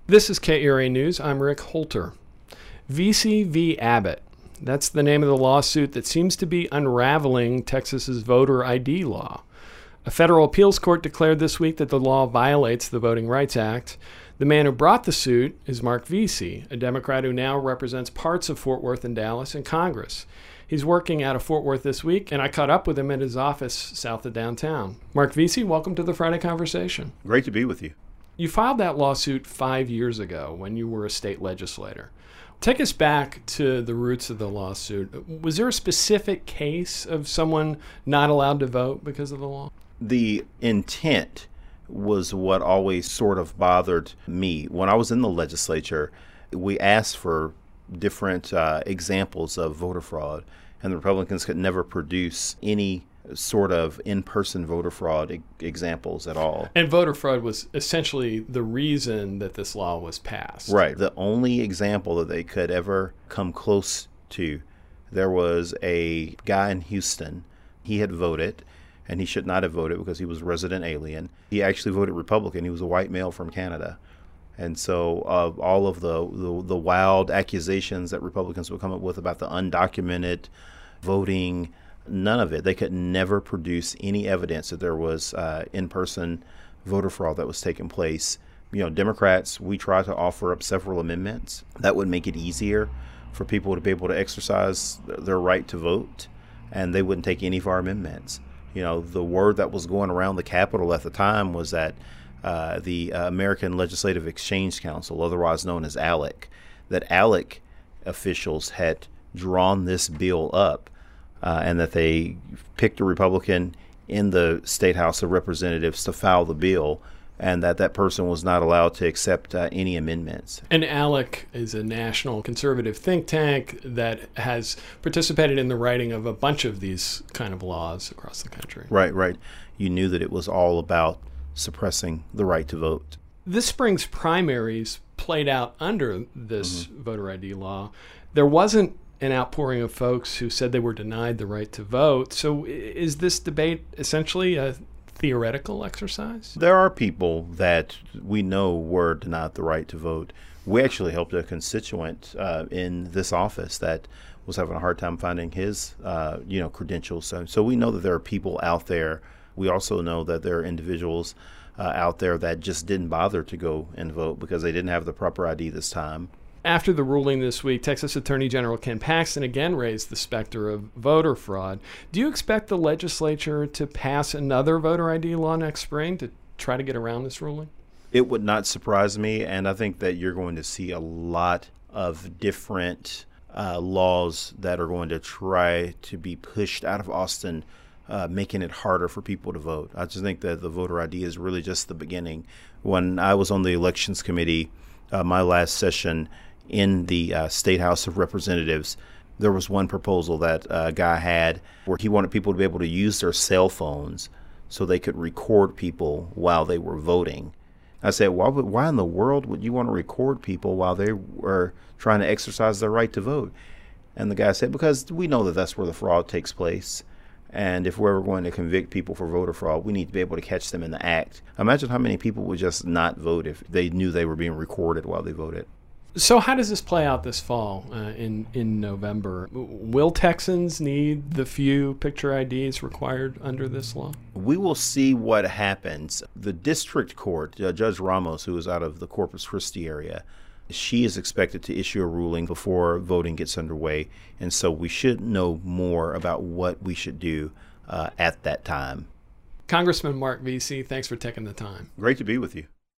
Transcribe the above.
This is KERA News. I'm Rick Holter. Vesey v. Abbott. That's the name of the lawsuit that seems to be unraveling Texas's voter ID law. A federal appeals court declared this week that the law violates the Voting Rights Act. The man who brought the suit is Mark Vesey, a Democrat who now represents parts of Fort Worth and Dallas in Congress. He's working out of Fort Worth this week, and I caught up with him at his office south of downtown. Mark Vesey, welcome to the Friday Conversation. Great to be with you. You filed that lawsuit 5 years ago when you were a state legislator. Take us back to the roots of the lawsuit. Was there a specific case of someone not allowed to vote because of the law? The intent was what always sort of bothered me. When I was in the legislature, we asked for different examples of voter fraud, and the Republicans could never produce any sort of in-person voter fraud examples at all. And voter fraud was essentially the reason that this law was passed. Right. The only example that they could ever come close to, there was a guy in Houston. He had voted, and he should not have voted because he was a resident alien. He actually voted Republican. He was a white male from Canada. And so all of the wild accusations that Republicans would come up with about the undocumented voting, none of it. They could never produce any evidence that there was in-person voter fraud that was taking place. You know, Democrats, we try to offer up several amendments that would make it easier for people to be able to exercise their right to vote, and they wouldn't take any of our amendments. You know, the word that was going around the Capitol at the time was that the American Legislative Exchange Council, otherwise known as ALEC, that ALEC officials had drawn this bill up and that they picked a Republican in the State House of Representatives to file the bill, and that person was not allowed to accept any amendments. And ALEC is a national conservative think tank that has participated in the writing of a bunch of these kind of laws across the country. Right. You knew that it was all about suppressing the right to vote. This spring's primaries played out under this voter ID law. There wasn't an outpouring of folks who said they were denied the right to vote. So is this debate essentially a theoretical exercise? There are people that we know were denied the right to vote. We actually helped a constituent in this office that was having a hard time finding his credentials. So we know that there are people out there. We also know that there are individuals out there that just didn't bother to go and vote because they didn't have the proper ID this time. After the ruling this week, Texas Attorney General Ken Paxton again raised the specter of voter fraud. Do you expect the legislature to pass another voter ID law next spring to try to get around this ruling? It would not surprise me, and I think that you're going to see a lot of different laws that are going to try to be pushed out of Austin, making it harder for people to vote. I just think that the voter ID is really just the beginning. When I was on the Elections Committee, my last session in the State House of Representatives, there was one proposal that a guy had where he wanted people to be able to use their cell phones so they could record people while they were voting. I said, why in the world would you want to record people while they were trying to exercise their right to vote? And the guy said, because we know that that's where the fraud takes place. And if we're ever going to convict people for voter fraud, we need to be able to catch them in the act. Imagine how many people would just not vote if they knew they were being recorded while they voted. So how does this play out this fall in November? Will Texans need the few picture IDs required under this law? We will see what happens. The district court, Judge Ramos, who is out of the Corpus Christi area, she is expected to issue a ruling before voting gets underway. And so we should know more about what we should do at that time. Congressman Mark Vesey, thanks for taking the time. Great to be with you.